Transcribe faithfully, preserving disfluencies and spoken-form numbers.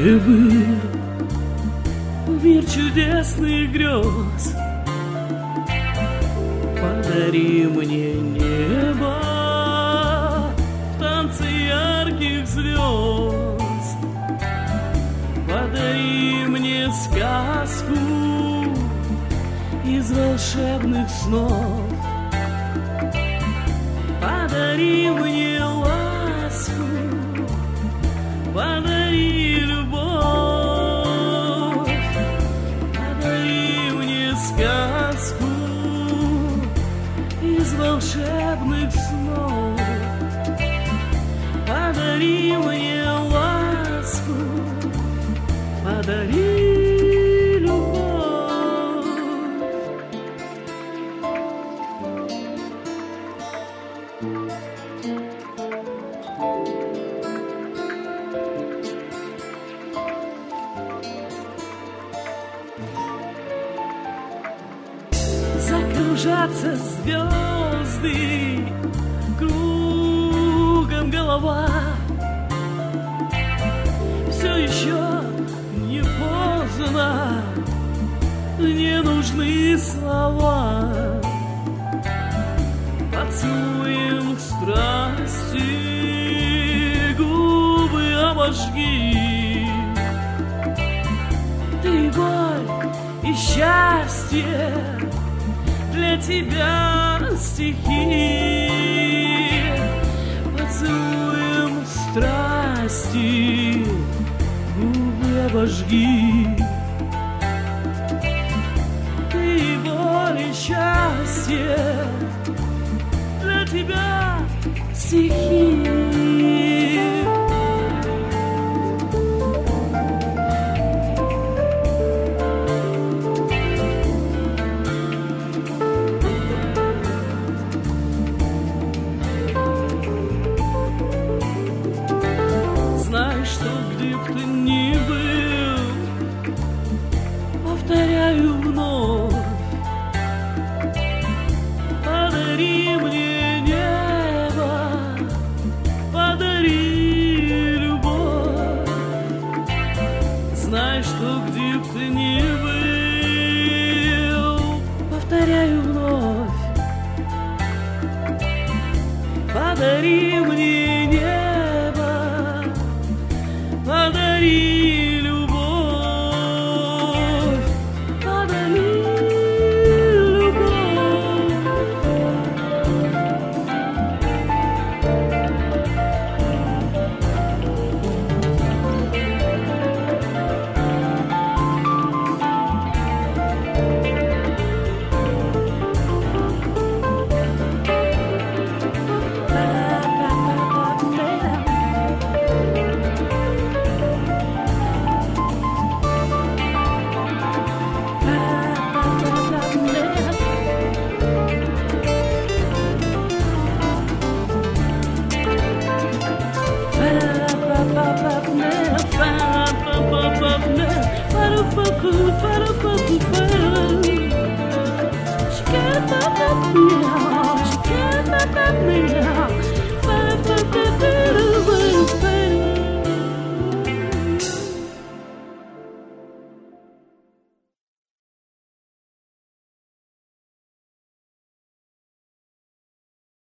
где был мир чудесных грез. Подари мне небо в танце ярких звезд. Подари мне сказку из волшебных снов. Подари мне ласку, подари любовь. Подари мне сказку из волшебных снов. Подари мне ласку, подари любовь. Закружатся звезды, кругом голова. Все еще не поздно, не нужны слова. Поцелуем страсти губы обожги. Ты боль и счастье, для тебя стихи. Поцелуем страсти губы обожги. Ты боль и счастье, для тебя стихи.